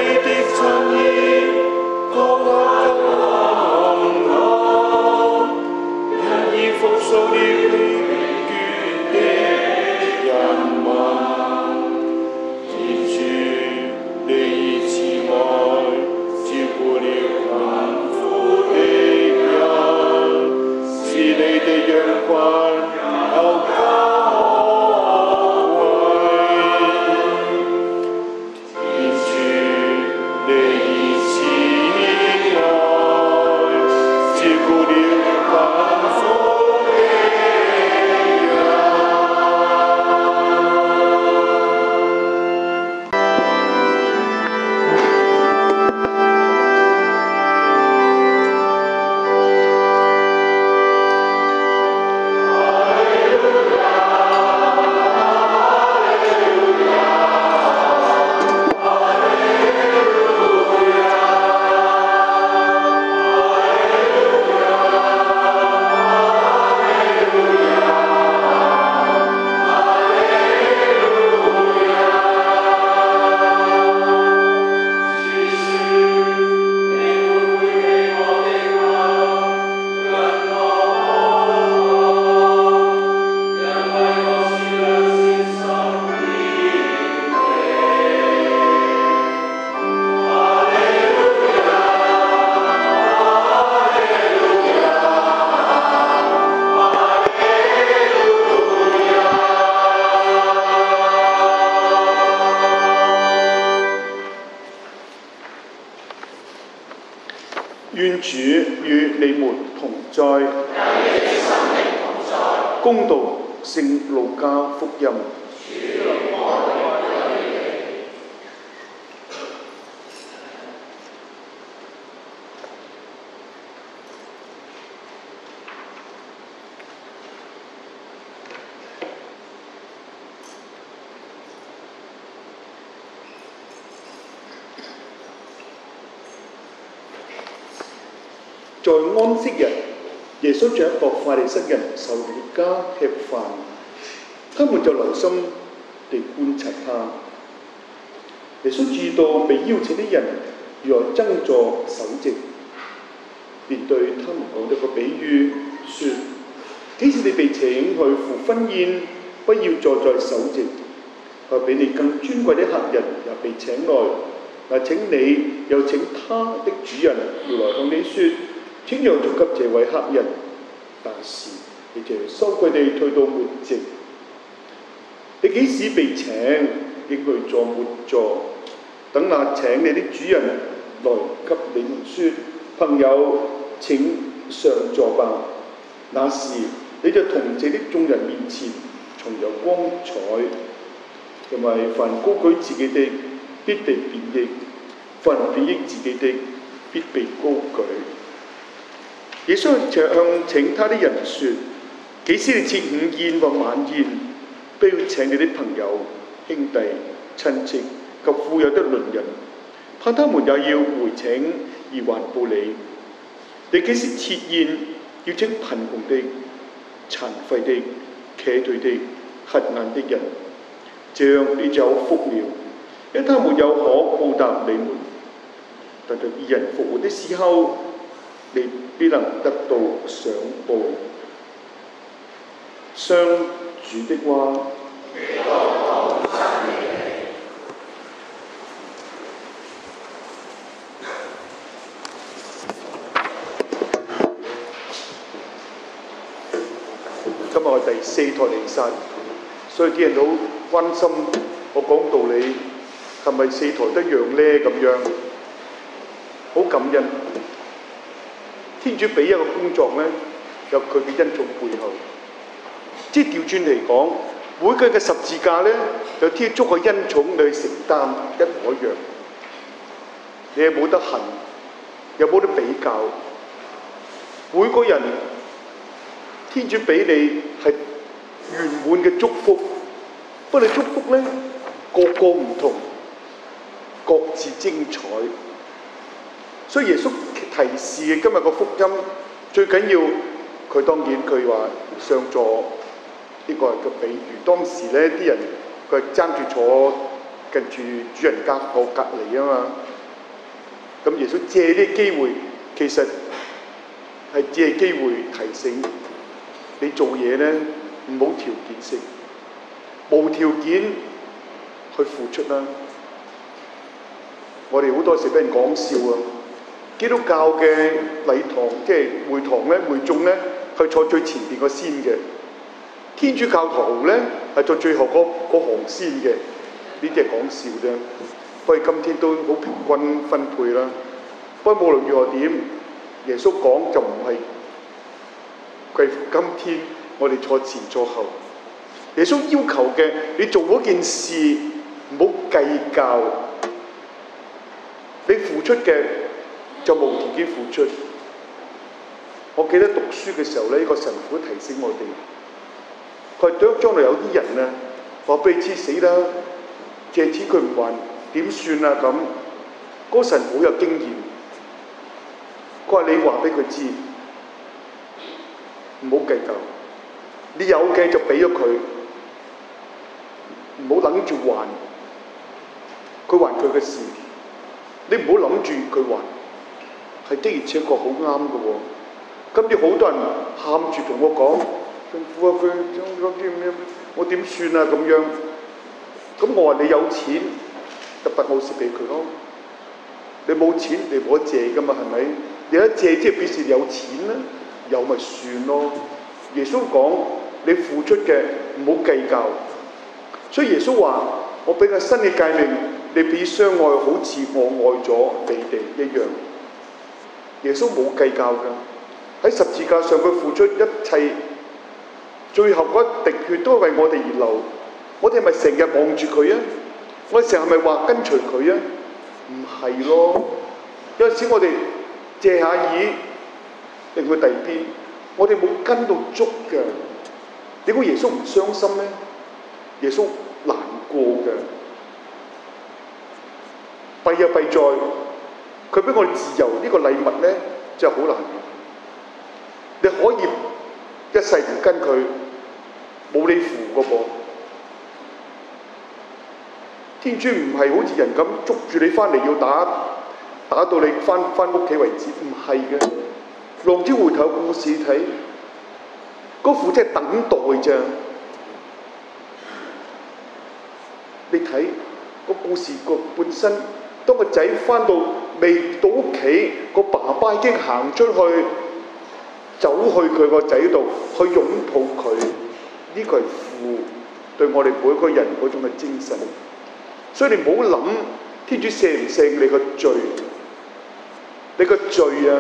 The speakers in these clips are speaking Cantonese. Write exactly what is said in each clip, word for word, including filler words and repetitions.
願主與你們同在。恭讀聖路加福音。在安息日，耶穌在一個法利塞人仇敵家吃飯，他們就留心地觀察他。耶穌注意到被邀請的人如何爭坐首席，便對他們講咗個比喻，說：幾時你被請去赴婚宴，不要坐在首席，或比你更尊貴的客人也被請來，那請你又請他的主人來向你說：請讓座給這位客人，但是你就羞愧地退到末席。你幾時被請，應去坐末座，等那請你的主人來給你們說：朋友，請上座吧。那時你就同這啲眾人面前重有光彩，因為凡高舉自己的，必被貶抑；凡貶抑自己的，必被高舉。耶穌就向請他的人說：幾時你設午宴或晚宴，不要請你的朋友、兄弟、親戚及富有的鄰人，怕他們也要回請而還報你。你幾時設宴，要請貧窮的、殘廢的、瘸腿的、瞎眼的人，這樣你就有福了，因為他們有可報答你們。但在義人復活的時候，你必能得到賞報。上主的話。今日我第四台彌撒，所以啲人好關心我講道理係咪四台一樣呢？咁樣好感恩。天主俾一個工作呢，有佢嘅恩寵背後。即係調轉嚟講，每個人嘅十字架呢，有天主嘅恩寵你去承擔，一模一樣。你係冇得恨，又冇得比較。每個人天主俾你係圓滿嘅祝福，不過你祝福呢，個個唔同，各自精彩。所以耶穌提示嘅今日個福音最緊要，佢當然佢話上座呢個係個比喻。當時咧啲人佢係爭住坐近住主人家個隔離啊嘛， 咁耶穌借呢個機會，其實係借機會提醒你做嘢咧，唔好條件式，無條件去付出啦。我哋好多時俾人講笑啊！基督教嘅禮堂即係會堂咧，會眾咧係坐最前邊個先嘅，天主教堂咧係坐最後嗰嗰行先嘅。呢啲係講笑啫。不過今天都好平均分配啦。不過無論如何點，耶穌講就唔係貴乎今天我哋坐前坐後。耶穌要求嘅，你做嗰件事唔好計較，你付出嘅就無條件付出。我記得讀書嘅時候咧，呢個神父提醒我哋，佢話將來有啲人啊，話俾你知死啦，借錢佢唔還點算啊咁。嗰個神父好有經驗，佢話你話俾佢知，唔好計較，你有嘅就俾咗佢，唔好諗住還，佢還佢嘅事，你唔好諗住佢還，係的而且確好啱嘅喎。今日好多人喊住同我講，政府啊，佢嗰啲咩，我點算啊咁樣。咁我話你有錢，就不好蝕俾佢咯。你冇錢，你冇得借噶嘛，係咪？你一借即係表示你有錢啦，有咪算咯。耶穌講你付出嘅唔好計較，所以耶穌話：我俾個新嘅誡命，你彼相愛，好似我愛咗你哋一樣。耶穌冇計較㗎。喺十字架上，佢付出一切，最後嗰一滴血都係為我哋而流。我哋係咪成日望住佢啊？我哋成日係咪話跟隨佢啊？唔係咯。有陣時我哋借下意，令佢第二邊，我哋冇跟到足嘅。你估耶穌唔傷心咩？耶穌難過嘅。弊就弊在，佢俾我哋自由呢個禮物咧，就好難。你可以一世唔跟佢，冇你符嘅噃。天主唔係好似人咁捉住你翻嚟要打，打到你翻翻屋企為止，唔係嘅。浪子回頭故事睇，嗰父真係等待啫。你睇個故事個本身，當個仔翻到未到屋企，個爸爸已經行出去。走去佢個仔度，去擁抱佢，呢個係父對我哋每一個人嗰種嘅精神。所以你唔好諗天主赦唔赦你個罪，你個罪啊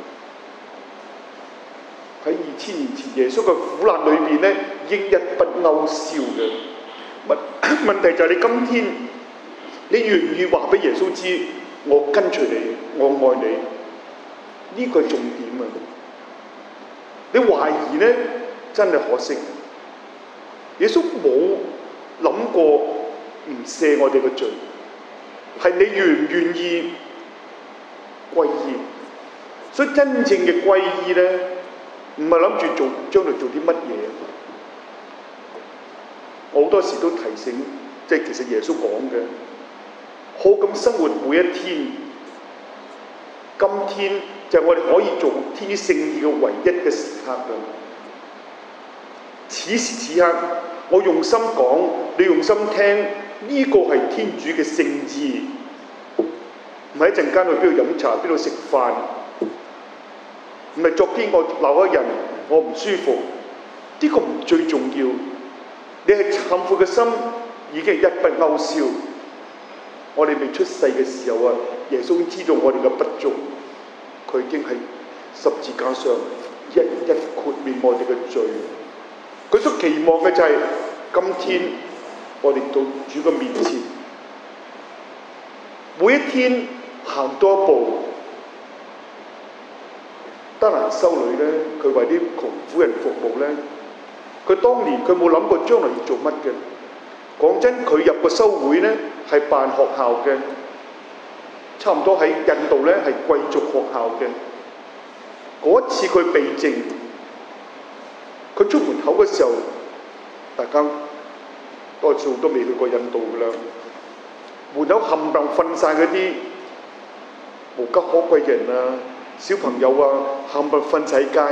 喺二千年前耶穌嘅苦難裏邊咧，應一筆勾銷嘅。問問題就係你今天，你願唔願意話俾耶穌知，我跟隨你，我愛你？呢個係重點啊！你懷疑呢，真係可惜。耶穌冇諗過唔赦我哋嘅罪，係你願唔願意歸依。所以真正嘅歸依呢，唔係諗住做將來做啲乜嘢。我好多時都提醒，即係其實耶穌講嘅，好咁生活每一天。今天就係我哋可以做天主聖意嘅唯一嘅時刻啦。此時此刻，我用心講，你用心聽，呢、這個係天主嘅聖意，唔係一陣間去邊度飲茶，邊度食飯，唔係昨天我鬧一人，我唔舒服，呢、這個唔最重要。你係懺悔嘅心已經係一筆勾銷。我哋未出世嘅時候啊，耶穌已經知道我哋嘅不足，佢已經喺十字架上一一豁免我哋嘅罪。佢所期望嘅就係、是、今天我哋到主嘅面前，每一天行多一步。德蘭修女咧，佢為啲窮苦人服務咧，佢當年佢冇諗過將來要做乜嘅。講真，佢入個修會咧係辦學校嘅，差唔多喺印度咧係貴族學校嘅。嗰一次佢避靜，佢出門口嘅時候，大家多數都未去過印度㗎啦。門口冚唪唥瞓晒嗰啲無家可歸人啊、小朋友啊，冚唪唥瞓晒街。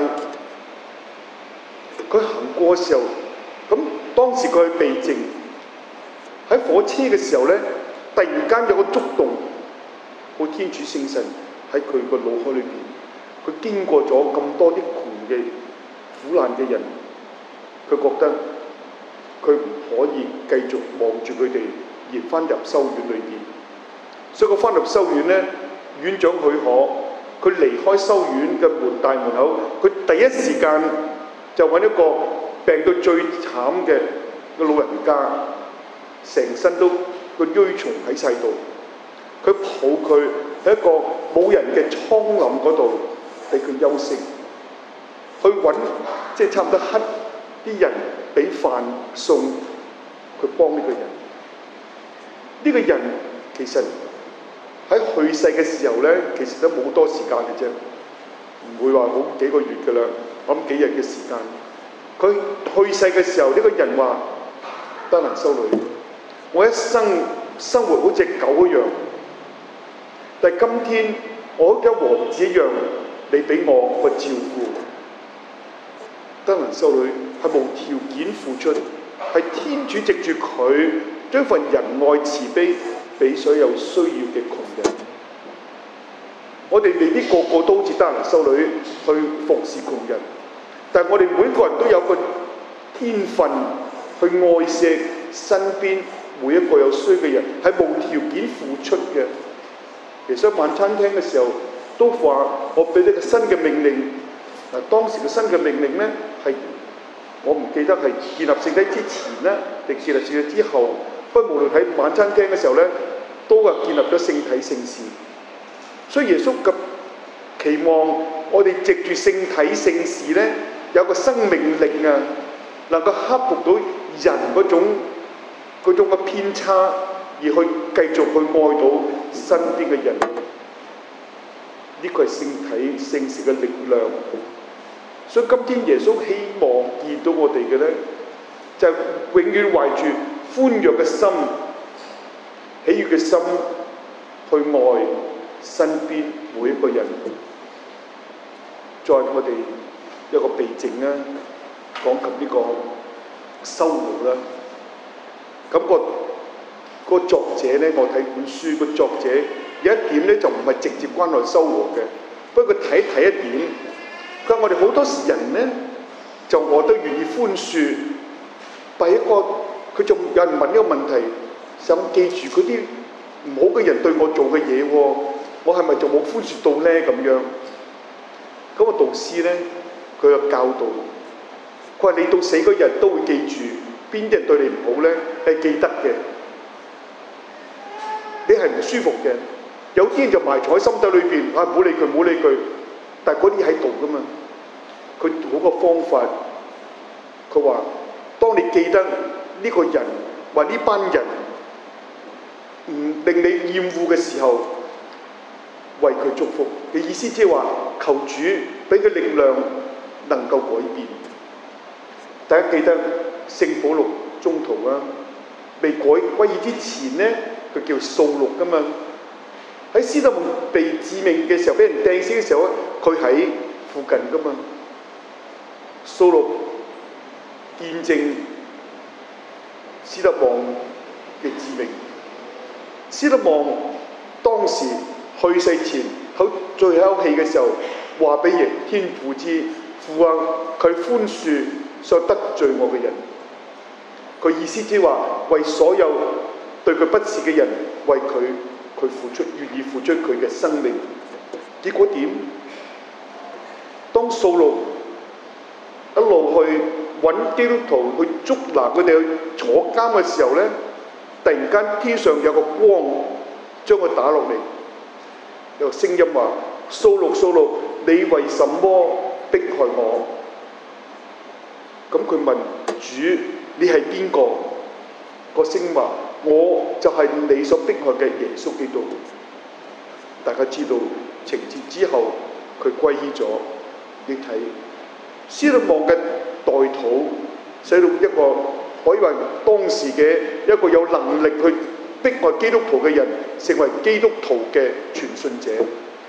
佢行過嘅時候，咁當時佢去避靜，喺火車嘅時候咧，突然間有個觸動，好天主聖神喺佢個腦海裏邊，佢經過咗咁多啲窮嘅苦難嘅人，佢覺得佢唔可以繼續望住佢哋而翻入修院裏邊，所以佢翻入修院咧，院長許可，佢離開修院嘅門大門口，佢第一時間就揾一個病到最慘嘅個老人家，成身都個蛆蟲喺晒度，佢抱佢喺一個冇人嘅蒼林嗰度俾佢休息，去揾即係差唔多乞啲人俾飯餸，佢幫呢個人。呢個人其實喺去世嘅時候咧，其實都冇多時間嘅啫，唔會話好幾個月㗎啦，咁幾日嘅時間。佢去世嘅時候，呢個人話：德蘭修女，我一生生活好似狗一樣，但係今天我好似王子一樣，你俾我個照顧。德蘭修女係無條件付出，係天主藉住佢將份仁愛慈悲俾所有需要嘅窮人。我哋未必個個都好似德蘭修女去服侍窮人，但係我哋每個人都有個天分去愛惜身邊每一個有需嘅人，係無條件付出嘅。耶穌晚餐廳嘅時候都話：我俾你個新嘅命令。嗱，當時嘅新嘅命令咧係我唔記得係建立聖體之前咧，定建立聖體之後。不過無論喺晚餐廳嘅時候咧，都係建立咗聖體聖事。所以耶穌咁期望我哋藉住聖體聖事咧，有個生命力啊，能夠克服到人嗰種嗰種嘅偏差，而去繼續去愛到身邊嘅人。呢個係聖體聖事嘅力量。所以今天耶穌希望見到我哋嘅咧，就係永遠懷住歡躍嘅心、喜悅嘅心去愛身邊每一個人。再我哋一個避靜啦，講及呢個修和啦。咁、那個、那個作者咧，我睇本書個作者有一點咧，就唔係直接關係修和嘅，不過佢睇睇一點。佢話我哋好多時人咧，就我都願意寬恕，但係一個佢仲有人問一個問題，想記住嗰啲唔好嘅人對我做嘅嘢喎，我係咪就冇寬恕到咧咁樣？咁、那個導師咧，佢有教導，佢話你到死嗰日都會記住邊啲人對你唔好咧，係記得嘅，你係唔舒服嘅。有啲人就埋藏喺心底裏邊，啊唔好理佢，唔好理佢。但係嗰啲喺度噶嘛，佢嗰個方法，佢話：當你記得呢個人或呢班人唔令你厭惡嘅時候，為佢祝福嘅意思，即係話求主俾佢力量能夠改變。大家記得聖保祿宗徒啊，未改歸義之前咧，佢叫掃祿噶嘛。喺司德門被致命嘅時候，俾人掟死嘅時候咧，佢喺附近噶嘛。掃祿見證司德望嘅致命。司德望當時去世前，喺最後一口氣嘅時候，話俾耶天父知，父啊，佢寬恕所得罪我嘅人。佢意思即係話，為所有對佢不是嘅人，為佢。佢付出，願意付出佢嘅生命。結果點？當掃祿一路去揾基督徒去捉拿佢哋去坐監嘅時候咧，突然間天上有個光將佢打落嚟，有個聲音話：掃祿，掃祿，你為什麼迫害我？咁佢問主：你係邊個？個聲音話：我就係你所迫害嘅耶穌基督。大家知道情節之後，佢歸依咗。你睇司德望嘅代禱，使到一個可以話當時嘅一個有能力去迫害基督徒嘅人，成為基督徒嘅傳信者。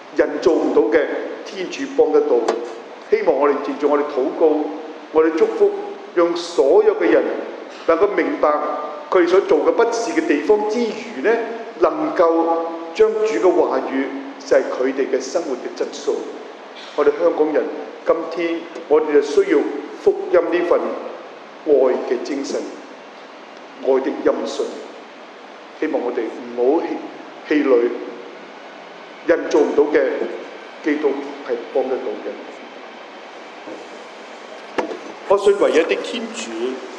人做唔到嘅，天主幫得到。希望我哋藉住我哋禱告，我哋祝福，讓所有嘅人能夠明白佢哋所做嘅不是嘅地方之餘呢，能夠將主嘅話語就係佢哋嘅生活嘅質素。我哋香港人今天我哋就需要福音呢份愛嘅精神，愛的音訊。希望我哋唔好氣餒，人做唔到嘅，基督係幫得到嘅。我信唯一的天主。